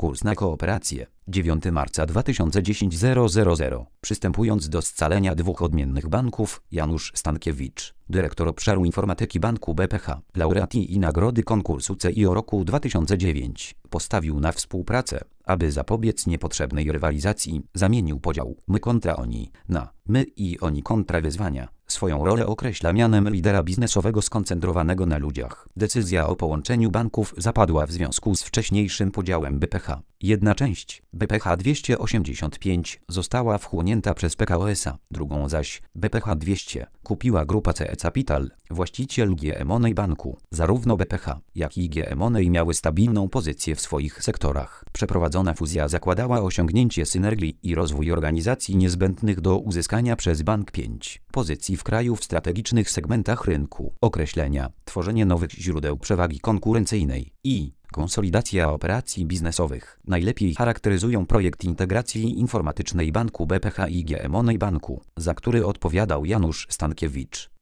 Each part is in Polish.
kurs na kooperację. 9 marca 2010 000. Przystępując do scalenia dwóch odmiennych banków, Janusz Stankiewicz, dyrektor obszaru informatyki banku BPH, laureat i nagrody konkursu CIO roku 2009, postawił na współpracę, aby zapobiec niepotrzebnej rywalizacji, zamienił podział my kontra oni na my i oni kontra wyzwania. Swoją rolę określa mianem lidera biznesowego skoncentrowanego na ludziach. Decyzja o połączeniu banków zapadła w związku z wcześniejszym podziałem BPH. Jedna część, BPH 285, została wchłonięta przez PKO SA, drugą zaś, BPH 200, kupiła grupa CE Capital, właściciel GE Money Banku. Zarówno BPH, jak i GE Money miały stabilną pozycję w swoich sektorach. Przeprowadzona fuzja zakładała osiągnięcie synergii i rozwój organizacji niezbędnych do uzyskania przez bank 5 pozycji w kraju w strategicznych segmentach rynku, określenia, tworzenie nowych źródeł przewagi konkurencyjnej i konsolidacja operacji biznesowych najlepiej charakteryzują projekt integracji informatycznej banku BPH i GE Money Banku, za który odpowiadał Janusz Stankiewicz.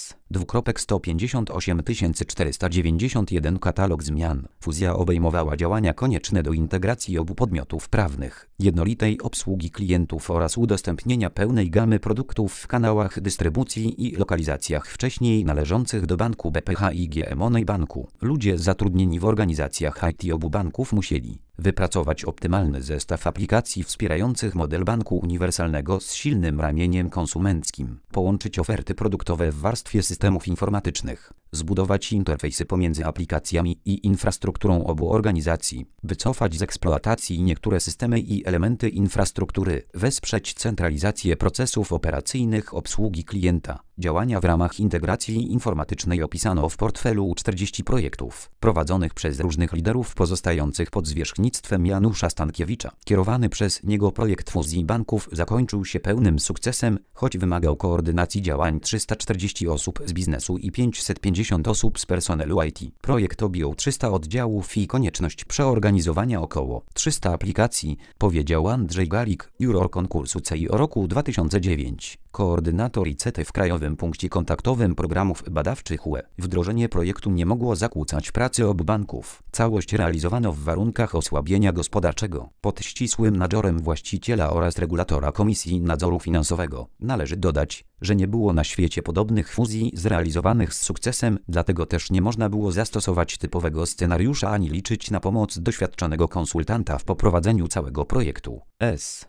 S. 2,58491 katalog zmian. Fuzja obejmowała działania konieczne do integracji obu podmiotów prawnych, jednolitej obsługi klientów oraz udostępnienia pełnej gamy produktów w kanałach dystrybucji i lokalizacjach wcześniej należących do banku BPH i GE Money Banku. Ludzie zatrudnieni w organizacjach IT obu banków musieli wypracować optymalny zestaw aplikacji wspierających model banku uniwersalnego z silnym ramieniem konsumenckim, połączyć oferty produktowe w warstwie systemów informatycznych, zbudować interfejsy pomiędzy aplikacjami i infrastrukturą obu organizacji, wycofać z eksploatacji niektóre systemy i elementy infrastruktury, wesprzeć centralizację procesów operacyjnych obsługi klienta. Działania w ramach integracji informatycznej opisano w portfelu 40 projektów, prowadzonych przez różnych liderów pozostających pod zwierzchnictwem Janusza Stankiewicza. Kierowany przez niego projekt fuzji banków zakończył się pełnym sukcesem, choć wymagał koordynacji działań 340 osób z biznesu i 550 osób z personelu IT. Projekt objął 300 oddziałów i konieczność przeorganizowania około 300 aplikacji, powiedział Andrzej Galik, juror konkursu CIO roku 2009. Koordynator ICT w Krajowym Punkcie Kontaktowym Programów Badawczych UE. Wdrożenie projektu nie mogło zakłócać pracy obu banków. Całość realizowano w warunkach osłabienia gospodarczego, pod ścisłym nadzorem właściciela oraz regulatora Komisji Nadzoru Finansowego. Należy dodać, że nie było na świecie podobnych fuzji zrealizowanych z sukcesem, dlatego też nie można było zastosować typowego scenariusza ani liczyć na pomoc doświadczonego konsultanta w poprowadzeniu całego projektu. S.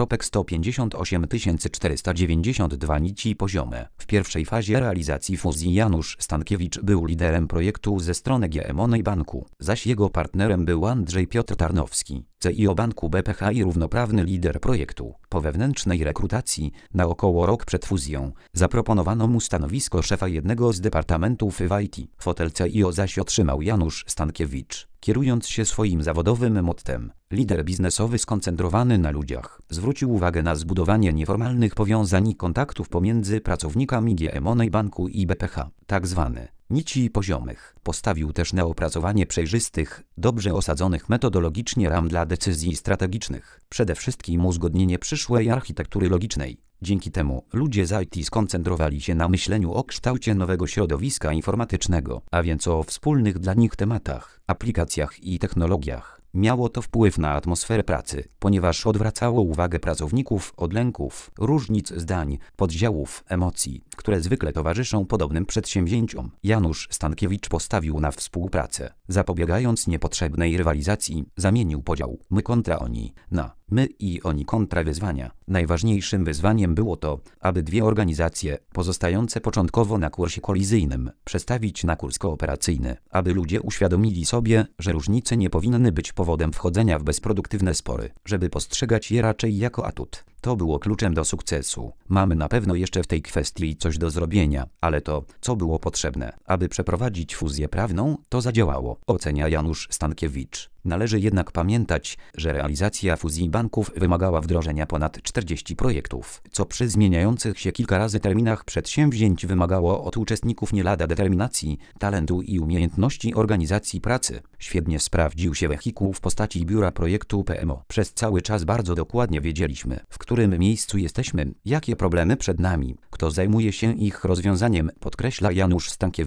2,188 nici poziome. W pierwszej fazie realizacji fuzji Janusz Stankiewicz był liderem projektu ze strony GE Money Banku, zaś jego partnerem był Andrzej Piotr Tarnowski, CIO banku BPH i równoprawny lider projektu. Po wewnętrznej rekrutacji, na około rok przed fuzją, zaproponowano mu stanowisko szefa jednego z departamentów w IT. Fotel CIO zaś otrzymał Janusz Stankiewicz, kierując się swoim zawodowym mottem. Lider biznesowy skoncentrowany na ludziach. Zwrócił uwagę na zbudowanie nieformalnych powiązań i kontaktów pomiędzy pracownikami GE Money Banku i BPH, tzw. nici poziomych. Postawił też na opracowanie przejrzystych, dobrze osadzonych metodologicznie ram dla decyzji strategicznych. Przede wszystkim uzgodnienie przyszłej architektury logicznej. Dzięki temu ludzie z IT skoncentrowali się na myśleniu o kształcie nowego środowiska informatycznego, a więc o wspólnych dla nich tematach, aplikacjach i technologiach. Miało to wpływ na atmosferę pracy, ponieważ odwracało uwagę pracowników od lęków, różnic zdań, podziałów, emocji, które zwykle towarzyszą podobnym przedsięwzięciom. Janusz Stankiewicz postawił na współpracę. Zapobiegając niepotrzebnej rywalizacji, zamienił podział my kontra oni na my i oni kontra wyzwania. Najważniejszym wyzwaniem było to, aby dwie organizacje, pozostające początkowo na kursie kolizyjnym, przestawić na kurs kooperacyjny, aby ludzie uświadomili sobie, że różnice nie powinny być powodem wchodzenia w bezproduktywne spory, żeby postrzegać je raczej jako atut. To było kluczem do sukcesu. Mamy na pewno jeszcze w tej kwestii coś do zrobienia, ale to, co było potrzebne, aby przeprowadzić fuzję prawną, to zadziałało, ocenia Janusz Stankiewicz. Należy jednak pamiętać, że realizacja fuzji banków wymagała wdrożenia ponad 40 projektów, co przy zmieniających się kilka razy terminach przedsięwzięć wymagało od uczestników nie lada determinacji, talentu i umiejętności organizacji pracy. Świetnie sprawdził się wehikuł w postaci biura projektu PMO. Przez cały czas bardzo dokładnie wiedzieliśmy, w którym miejscu jesteśmy, jakie problemy przed nami, kto zajmuje się ich rozwiązaniem, podkreśla Janusz Stankiewicz.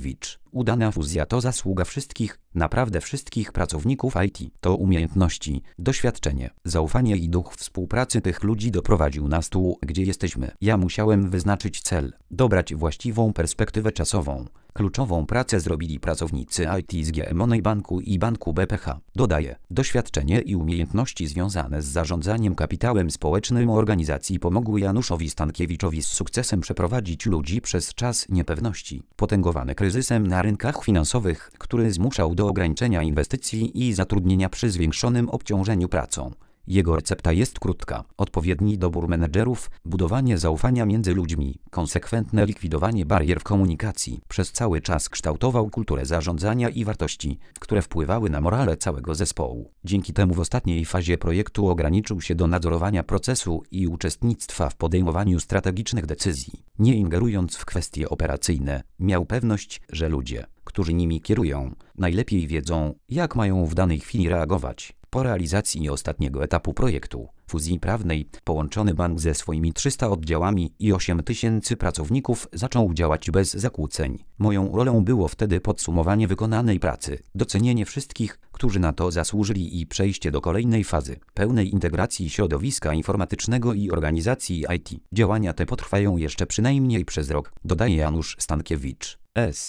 Udana fuzja to zasługa wszystkich, naprawdę wszystkich pracowników IT. To umiejętności, doświadczenie, zaufanie i duch współpracy tych ludzi doprowadził nas tu, gdzie jesteśmy. Ja musiałem wyznaczyć cel, dobrać właściwą perspektywę czasową. Kluczową pracę zrobili pracownicy IT z GE Money Banku i Banku BPH. Dodaje, doświadczenie i umiejętności związane z zarządzaniem kapitałem społecznym organizacji pomogły Januszowi Stankiewiczowi z sukcesem przeprowadzić ludzi przez czas niepewności, potęgowany kryzysem na rynkach finansowych, który zmuszał do ograniczenia inwestycji i zatrudnienia przy zwiększonym obciążeniu pracą. Jego recepta jest krótka: odpowiedni dobór menedżerów, budowanie zaufania między ludźmi, konsekwentne likwidowanie barier w komunikacji. Przez cały czas kształtował kulturę zarządzania i wartości, które wpływały na morale całego zespołu. Dzięki temu w ostatniej fazie projektu ograniczył się do nadzorowania procesu i uczestnictwa w podejmowaniu strategicznych decyzji. Nie ingerując w kwestie operacyjne, miał pewność, że ludzie, którzy nimi kierują, najlepiej wiedzą, jak mają w danej chwili reagować. Po realizacji ostatniego etapu projektu, fuzji prawnej, połączony bank ze swoimi 300 oddziałami i 8000 pracowników zaczął działać bez zakłóceń. Moją rolą było wtedy podsumowanie wykonanej pracy, docenienie wszystkich, którzy na to zasłużyli i przejście do kolejnej fazy, pełnej integracji środowiska informatycznego i organizacji IT. Działania te potrwają jeszcze przynajmniej przez rok, dodaje Janusz Stankiewicz.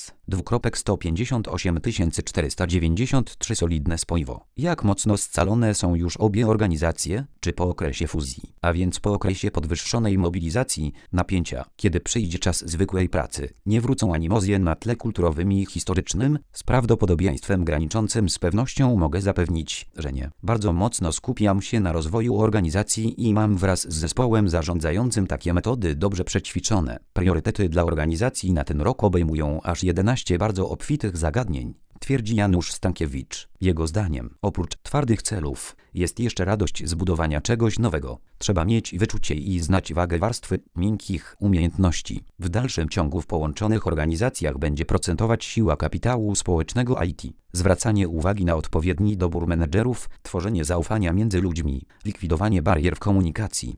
S:158 493 solidne spojwo. Jak mocno scalone są już obie organizacje, czy po okresie fuzji, a więc po okresie podwyższonej mobilizacji, napięcia, kiedy przyjdzie czas zwykłej pracy, nie wrócą animozje na tle kulturowym i historycznym? Z prawdopodobieństwem graniczącym z pewnością mogę zapewnić, że nie. Bardzo mocno skupiam się na rozwoju organizacji i mam wraz z zespołem zarządzającym takie metody dobrze przećwiczone. Priorytety dla organizacji na ten rok obejmują aż 11 bardzo obfitych zagadnień, twierdzi Janusz Stankiewicz. Jego zdaniem, oprócz twardych celów, jest jeszcze radość z budowania czegoś nowego. Trzeba mieć wyczucie i znać wagę warstwy miękkich umiejętności. W dalszym ciągu w połączonych organizacjach będzie procentować siła kapitału społecznego IT. Zwracanie uwagi na odpowiedni dobór menedżerów, tworzenie zaufania między ludźmi, likwidowanie barier w komunikacji,